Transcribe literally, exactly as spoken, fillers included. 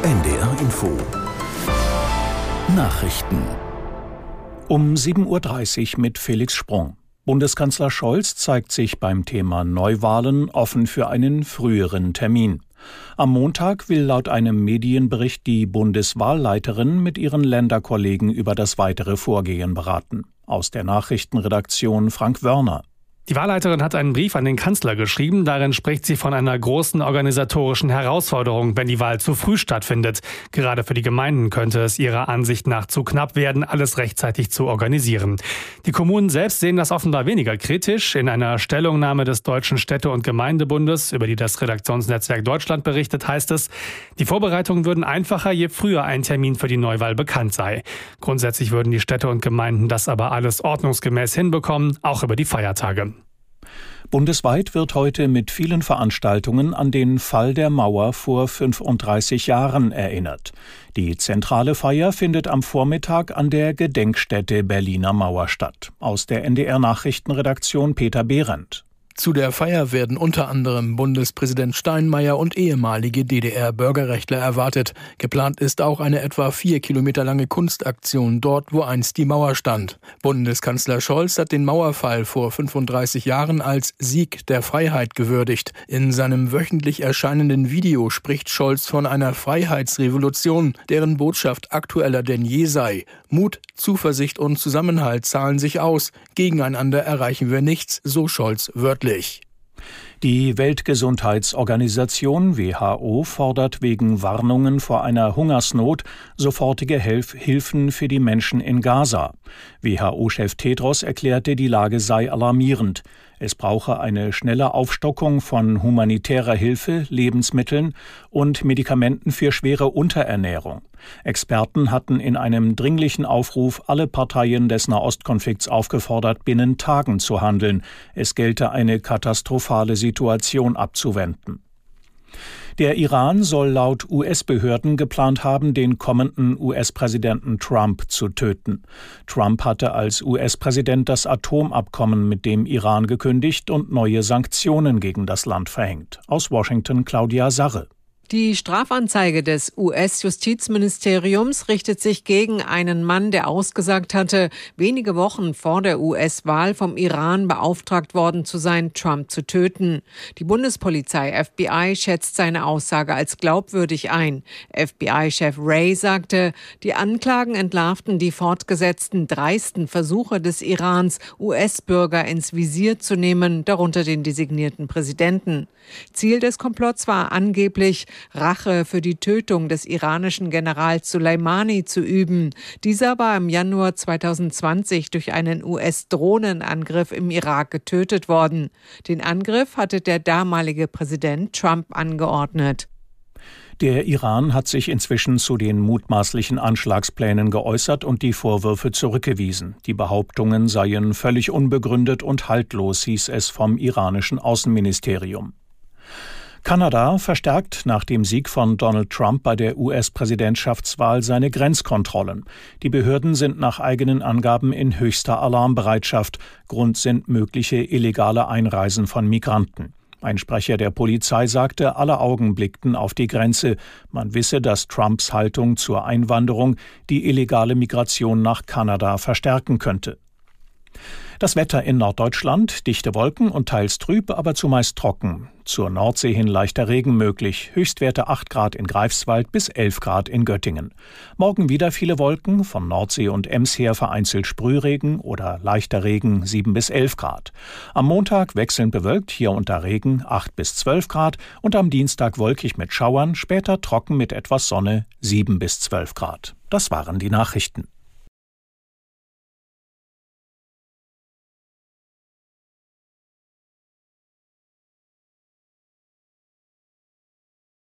N D R Info Nachrichten um sieben Uhr dreißig mit Felix Sprung. Bundeskanzler Scholz zeigt sich beim Thema Neuwahlen offen für einen früheren Termin. Am Montag will laut einem Medienbericht die Bundeswahlleiterin mit ihren Länderkollegen über das weitere Vorgehen beraten. Aus der Nachrichtenredaktion Frank Wörner. Die Wahlleiterin hat einen Brief an den Kanzler geschrieben. Darin spricht sie von einer großen organisatorischen Herausforderung, wenn die Wahl zu früh stattfindet. Gerade für die Gemeinden könnte es ihrer Ansicht nach zu knapp werden, alles rechtzeitig zu organisieren. Die Kommunen selbst sehen das offenbar weniger kritisch. In einer Stellungnahme des Deutschen Städte- und Gemeindebundes, über die das Redaktionsnetzwerk Deutschland berichtet, heißt es, die Vorbereitungen würden einfacher, je früher ein Termin für die Neuwahl bekannt sei. Grundsätzlich würden die Städte und Gemeinden das aber alles ordnungsgemäß hinbekommen, auch über die Feiertage. Bundesweit wird heute mit vielen Veranstaltungen an den Fall der Mauer vor fünfunddreißig Jahren erinnert. Die zentrale Feier findet am Vormittag an der Gedenkstätte Berliner Mauer statt. Aus der N D R-Nachrichtenredaktion Peter Behrendt. Zu der Feier werden unter anderem Bundespräsident Steinmeier und ehemalige D D R-Bürgerrechtler erwartet. Geplant ist auch eine etwa vier Kilometer lange Kunstaktion dort, wo einst die Mauer stand. Bundeskanzler Scholz hat den Mauerfall vor fünfunddreißig Jahren als Sieg der Freiheit gewürdigt. In seinem wöchentlich erscheinenden Video spricht Scholz von einer Freiheitsrevolution, deren Botschaft aktueller denn je sei. Mut, Zuversicht und Zusammenhalt zahlen sich aus. Gegeneinander erreichen wir nichts, so Scholz wörtlich. Die Weltgesundheitsorganisation W H O fordert wegen Warnungen vor einer Hungersnot sofortige Hilf- Hilfen für die Menschen in Gaza. W H O-Chef Tedros erklärte, die Lage sei alarmierend. Es brauche eine schnelle Aufstockung von humanitärer Hilfe, Lebensmitteln und Medikamenten für schwere Unterernährung. Experten hatten in einem dringlichen Aufruf alle Parteien des Nahostkonflikts aufgefordert, binnen Tagen zu handeln. Es gelte eine katastrophale Situation abzuwenden. Der Iran soll laut U S-Behörden geplant haben, den kommenden U S-Präsidenten Trump zu töten. Trump hatte als U S-Präsident das Atomabkommen mit dem Iran gekündigt und neue Sanktionen gegen das Land verhängt. Aus Washington Claudia Sarre. Die Strafanzeige des U S-Justizministeriums richtet sich gegen einen Mann, der ausgesagt hatte, wenige Wochen vor der U S-Wahl vom Iran beauftragt worden zu sein, Trump zu töten. Die Bundespolizei F B I schätzt seine Aussage als glaubwürdig ein. F B I-Chef Wray sagte, die Anklagen entlarvten die fortgesetzten dreisten Versuche des Irans, U S-Bürger ins Visier zu nehmen, darunter den designierten Präsidenten. Ziel des Komplotts war angeblich, Rache für die Tötung des iranischen Generals Soleimani zu üben. Dieser war im Januar zweitausendzwanzig durch einen U S-Drohnenangriff im Irak getötet worden. Den Angriff hatte der damalige Präsident Trump angeordnet. Der Iran hat sich inzwischen zu den mutmaßlichen Anschlagsplänen geäußert und die Vorwürfe zurückgewiesen. Die Behauptungen seien völlig unbegründet und haltlos, hieß es vom iranischen Außenministerium. Kanada verstärkt nach dem Sieg von Donald Trump bei der U S-Präsidentschaftswahl seine Grenzkontrollen. Die Behörden sind nach eigenen Angaben in höchster Alarmbereitschaft. Grund sind mögliche illegale Einreisen von Migranten. Ein Sprecher der Polizei sagte, alle Augen blickten auf die Grenze. Man wisse, dass Trumps Haltung zur Einwanderung die illegale Migration nach Kanada verstärken könnte. Das Wetter in Norddeutschland, dichte Wolken und teils trüb, aber zumeist trocken. Zur Nordsee hin leichter Regen möglich, Höchstwerte acht Grad in Greifswald bis elf Grad in Göttingen. Morgen wieder viele Wolken, von Nordsee und Ems her vereinzelt Sprühregen oder leichter Regen sieben bis elf Grad. Am Montag wechselnd bewölkt, hier unter Regen acht bis zwölf Grad und am Dienstag wolkig mit Schauern, später trocken mit etwas Sonne sieben bis zwölf Grad. Das waren die Nachrichten.